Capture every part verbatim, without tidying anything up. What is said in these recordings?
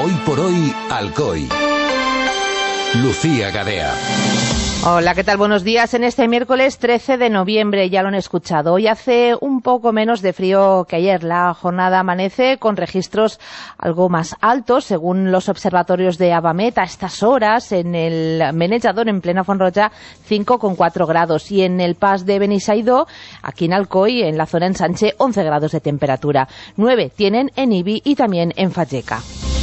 Hoy por hoy, Alcoy. Lucía Gadea. Hola, ¿qué tal? Buenos días. En este miércoles trece de noviembre, ya lo han escuchado. Hoy hace un poco menos de frío que ayer. La jornada amanece con registros algo más altos, según los observatorios de Abamet. A estas horas, en el Menejador, en plena Fonroja, cinco coma cuatro grados. Y en el Pas de Benisaidó, aquí en Alcoy, en la zona Ensanche, once grados de temperatura. nueve tienen en Ibi y también en Fageca.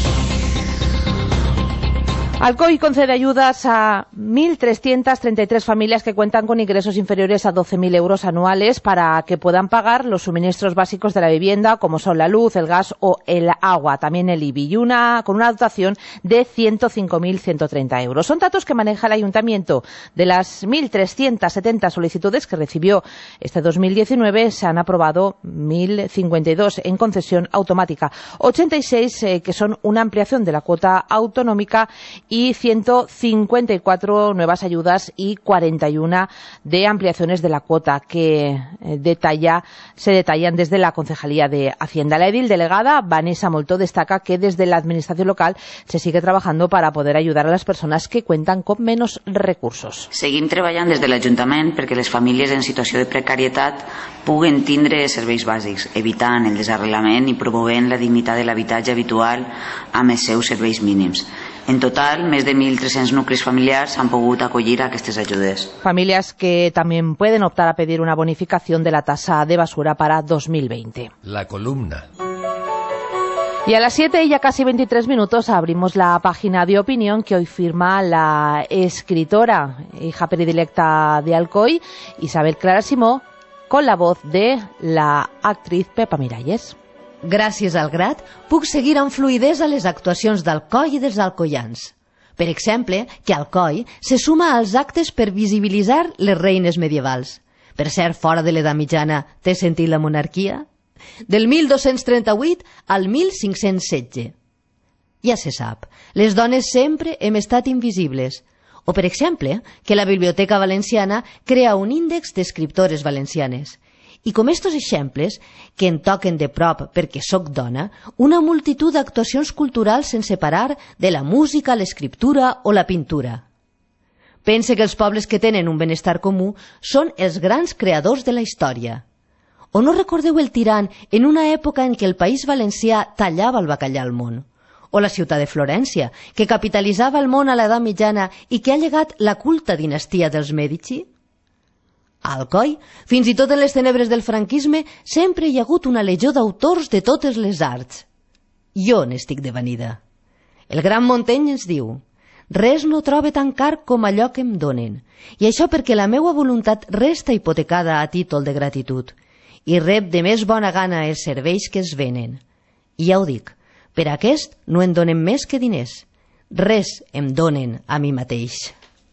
Alcoy concede ayudas a mil trescientas treinta y tres familias que cuentan con ingresos inferiores a doce mil euros anuales para que puedan pagar los suministros básicos de la vivienda, como son la luz, el gas o el agua, también el I B I, y una, con una dotación de ciento cinco mil ciento treinta euros. Son datos que maneja el Ayuntamiento. De las mil trescientas setenta solicitudes que recibió este dos mil diecinueve, se han aprobado mil cincuenta y dos en concesión automática, ochenta y seis eh, que son una ampliación de la cuota autonómica y ciento cincuenta y cuatro nuevas ayudas y cuarenta y uno de ampliaciones de la cuota que eh, detalla, se detallan desde la Concejalía de Hacienda. La edil delegada, Vanessa Moltó, destaca que desde la Administración local se sigue trabajando para poder ayudar a las personas que cuentan con menos recursos. Seguim treballant des de l'Ajuntament perquè les famílies en situació de precarietat puguen tindre serveis bàsics, evitant el desarrelament i promovent la dignitat de l'habitatge habitual amb els seus serveis mínims. En total, més de mil tres-cents nuclis familiars han pogut acollir a aquestes ayudes. Familias que también pueden optar a pedir una bonificación de la tasa de basura para dos mil veinte. La columna. Y a las siete y ya casi veintitrés minutos abrimos la página de opinión que hoy firma la escritora, hija predilecta de Alcoy, Isabel Clara Simó, con la voz de la actriz Pepa Miralles. Gràcies al Grat, puc seguir amb fluïdesa les actuacions d'Alcoi i dels alcoians. Per exemple, que Alcoi se suma als actes per visibilitzar les reines medievals. Per cert, fora de l'edat mitjana, t'he sentit la monarquia? Del mil dos-cents trenta-vuit al mil cinc-cents setze. Ja se sap, les dones sempre hem estat invisibles. O, per exemple, que la Biblioteca Valenciana crea un índex d'escriptores valencianes. I com estos exemples, que en toquen de prop perquè sóc dona, una multitud d'actuacions culturals sense parar de la música, l'escriptura o la pintura. Pense que els pobles que tenen un benestar comú són els grans creadors de la història. O no recordeu el Tirant en una època en què el País Valencià tallava el bacallà al món? O la ciutat de Florència, que capitalitzava el món a l'edat mitjana i que ha llegat la culta dinastia dels Mèdici? A Alcoi, fins i tot en les tenebres del franquisme, sempre hi ha hagut una legió d'autors de totes les arts. Jo n'estic devenida. El gran Montaigne ens diu: res no trobe tan car com allò que em donen, i això perquè la meua voluntat resta hipotecada a títol de gratitud, i rep de més bona gana els serveis que es venen. I ja ho dic, per aquest no em donen més que diners. Res em donen a mi mateix.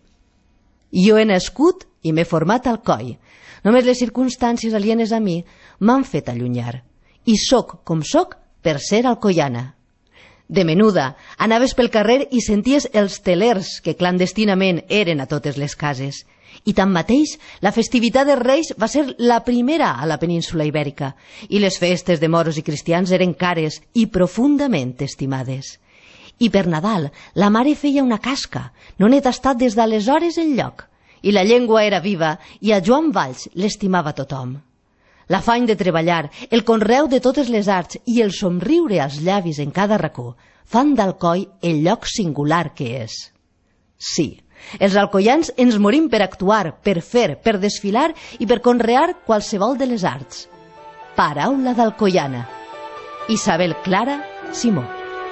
Jo he nascut i m'he format al Alcoi. Només les circumstàncies alienes a mi m'han fet allunyar. I sóc com sóc per ser alcoiana. De menuda, anaves pel carrer i senties els telers que clandestinament eren a totes les cases. I tanmateix, la festivitat dels Reis va ser la primera a la península Ibèrica, i les festes de moros i cristians eren cares i profundament estimades. I per Nadal, la mare feia una casca, no n'he tastat des d'aleshores enlloc. I la llengua era viva i a Joan Valls l'estimava tothom. L'afany de treballar, el conreu de totes les arts i el somriure als llavis en cada racó fan d'Alcoi el lloc singular que és. Sí, els alcoians ens morim per actuar, per fer, per desfilar i per conrear qualsevol de les arts. Paraula d'alcoiana. Isabel Clara Simó.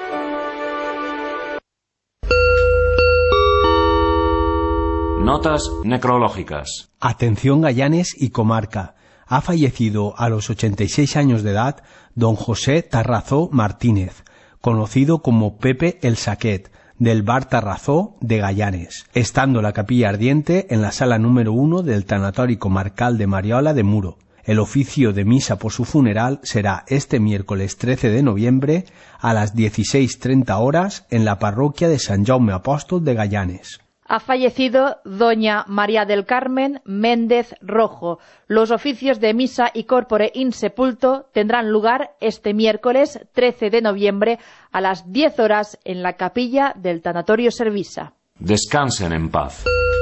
Notas necrológicas. Atención Gallanes y comarca. Ha fallecido a los ochenta y seis años de edad don José Tarrazó Martínez, conocido como Pepe el Saquet, del bar Tarrazó de Gallanes, estando la capilla ardiente en la sala número uno del Tanatori Comarcal de Mariola de Muro. El oficio de misa por su funeral será este miércoles trece de noviembre a las dieciséis treinta horas en la parroquia de San Jaume Apóstol de Gallanes. Ha fallecido doña María del Carmen Méndez Rojo. Los oficios de misa y corpore insepulto tendrán lugar este miércoles trece de noviembre a las diez horas en la capilla del Tanatorio Servisa. Descansen en paz.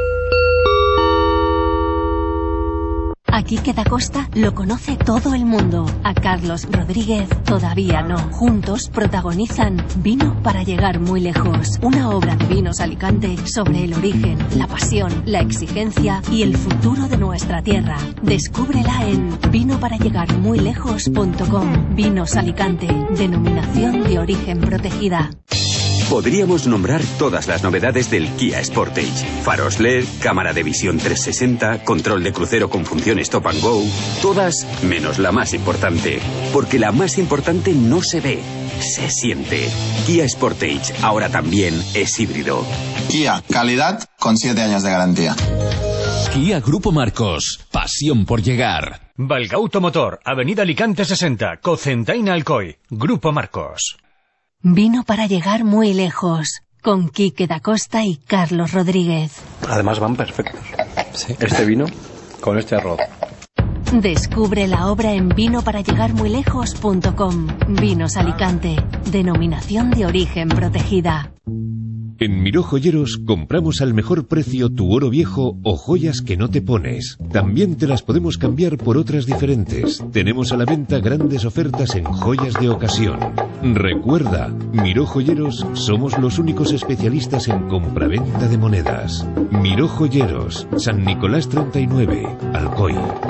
A Quique da Costa lo conoce todo el mundo. A Carlos Rodríguez todavía no. Juntos protagonizan Vino para llegar muy lejos. Una obra de Vinos Alicante sobre el origen, la pasión, la exigencia y el futuro de nuestra tierra. Descúbrela en vino para llegar muy lejos punto com. Vinos Alicante, denominación de origen protegida. Podríamos nombrar todas las novedades del Kia Sportage. Faros L E D, cámara de visión trescientos sesenta, control de crucero con función Stop and Go. Todas menos la más importante. Porque la más importante no se ve, se siente. Kia Sportage ahora también es híbrido. Kia, calidad con siete años de garantía. Kia Grupo Marcos. Pasión por llegar. Valgauto Motor, Avenida Alicante sesenta, Cocentaina Alcoy. Grupo Marcos. Vino para llegar muy lejos, con Quique da Costa y Carlos Rodríguez. Además van perfectos. Sí. Este vino con este arroz. Descubre la obra en vino para llegar muy lejos punto com. Vinos Alicante, denominación de origen protegida. En Miró Joyeros compramos al mejor precio tu oro viejo o joyas que no te pones. También te las podemos cambiar por otras diferentes. Tenemos a la venta grandes ofertas en joyas de ocasión. Recuerda, Miró Joyeros somos los únicos especialistas en compraventa de monedas. Miró Joyeros, San Nicolás treinta y nueve, Alcoy.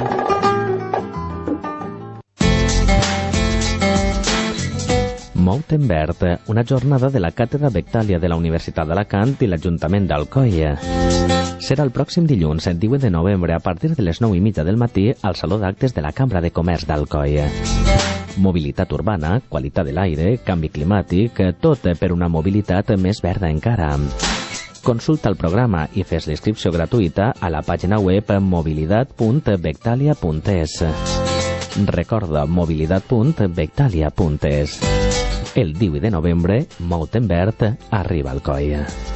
Mout en Verd, una jornada de la Càtedra Bectàlia de la Universitat d'Alacant i l'Ajuntament d'Alcoi. Serà el pròxim dilluns, divuit de novembre, a partir de les nou i mitja del matí, al Saló d'Actes de la Cambra de Comerç d'Alcoi. Mobilitat urbana, qualitat de l'aire, canvi climàtic, tot per una mobilitat més verda encara. Consulta el programa i fes l'inscripció gratuïta a la pàgina web mobilitat punt bectàlia punt es. Recorda mobilitat punt bectàlia punt es. El divuit de novembre, Mout en Verd arriba al Alcoi.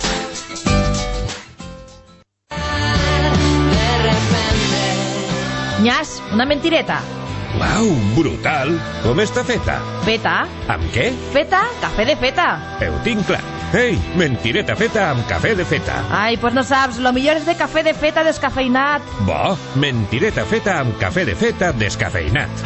Nyas, una mentireta. Uau, brutal! Com està feta? Feta? Amb què? Feta, cafè de feta. Ho tinc clar. Ei, mentireta feta amb cafè de feta. Ai, pues no saps, lo millor és de cafè de feta descafeinat. Bo, mentireta feta amb cafè de feta descafeinat.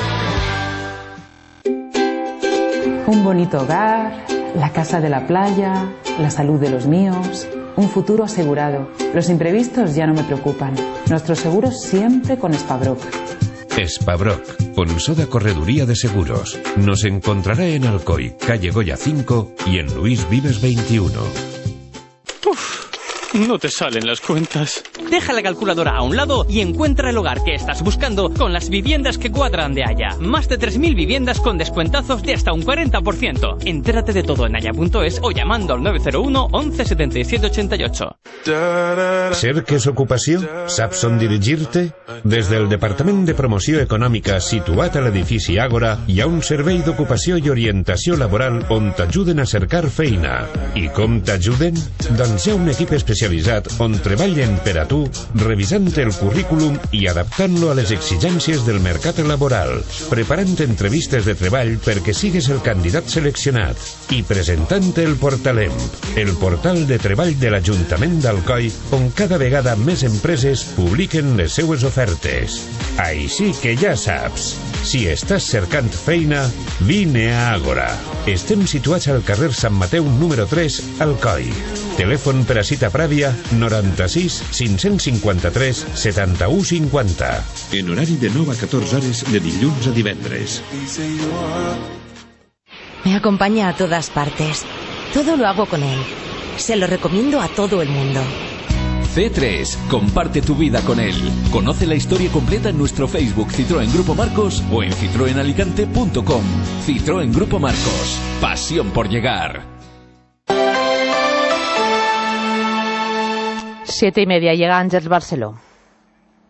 Un bonito hogar, la casa de la playa, la salud de los míos, un futuro asegurado. Los imprevistos ya no me preocupan. Nuestros seguros siempre con Spabroc. Spabroc, Ponsoda Correduría de Seguros. Nos encontrará en Alcoy, calle Goya cinco y en Luis Vives veintiuno. Uf, no te salen las cuentas. Deja la calculadora a un lado y encuentra el hogar que estás buscando con las viviendas que cuadran de Haya. Más de tres mil viviendas con descuentazos de hasta un cuarenta por ciento. Entérate de todo en haya punto es o llamando al nueve cero uno once setenta y siete ochenta y ocho. Cerques ocupació? Saps on dirigir-te? Des del Departament de Promoció Econòmica situat a l'edifici Àgora hi ha un servei d'ocupació i orientació laboral on t'ajuden a cercar feina. I com t'ajuden? Doncs hi ha un equip especialitzat on treballen per a tu, revisant el currículum i adaptant-lo a les exigències del mercat laboral, preparant entrevistes de treball perquè sigues el candidat seleccionat i presentant el Portalem, el portal de treball de l'Ajuntament d'Alcoi on cada vegada més empreses publiquen les seues ofertes. Així que ja saps, si estàs cercant feina, vine a Àgora. Estem situats al carrer Sant Mateu número tres, Alcoi. Telèfon per a cita prèvia noranta-sis cinc-cents cinquanta-tres setanta-u cinquanta. En horari de nou a catorze hores de dilluns a divendres. Me acompaña a todas partes. Todo lo hago con él. Se lo recomiendo a todo el mundo. C tres. Comparte tu vida con él. Conoce la historia completa en nuestro Facebook Citroën Grupo Marcos o en citroen alicante punto com. Citroën Grupo Marcos. Pasión por llegar. Siete y media. Llega Àngels Barceló.